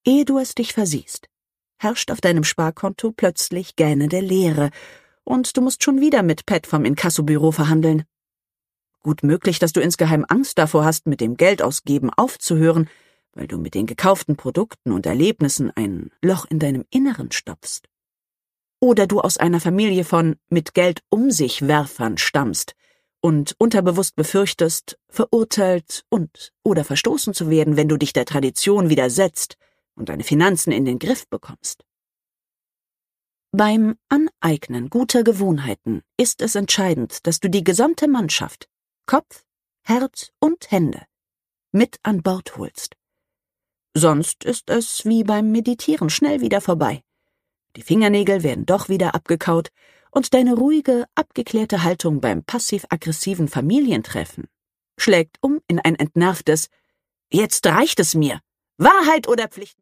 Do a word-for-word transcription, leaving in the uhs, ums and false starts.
Ehe du es dich versiehst, herrscht auf deinem Sparkonto plötzlich gähnende Leere und du musst schon wieder mit Pat vom Inkassobüro verhandeln. Gut möglich, dass du insgeheim Angst davor hast, mit dem Geldausgeben aufzuhören, weil du mit den gekauften Produkten und Erlebnissen ein Loch in deinem Inneren stopfst. Oder du aus einer Familie von mit Geld um sich Werfern stammst und unterbewusst befürchtest, verurteilt und oder verstoßen zu werden, wenn du dich der Tradition widersetzt und deine Finanzen in den Griff bekommst. Beim Aneignen guter Gewohnheiten ist es entscheidend, dass du die gesamte Mannschaft, Kopf, Herz und Hände, mit an Bord holst. Sonst ist es wie beim Meditieren schnell wieder vorbei. Die Fingernägel werden doch wieder abgekaut und deine ruhige, abgeklärte Haltung beim passiv-aggressiven Familientreffen schlägt um in ein entnervtes »Jetzt reicht es mir! Wahrheit oder Pflicht?«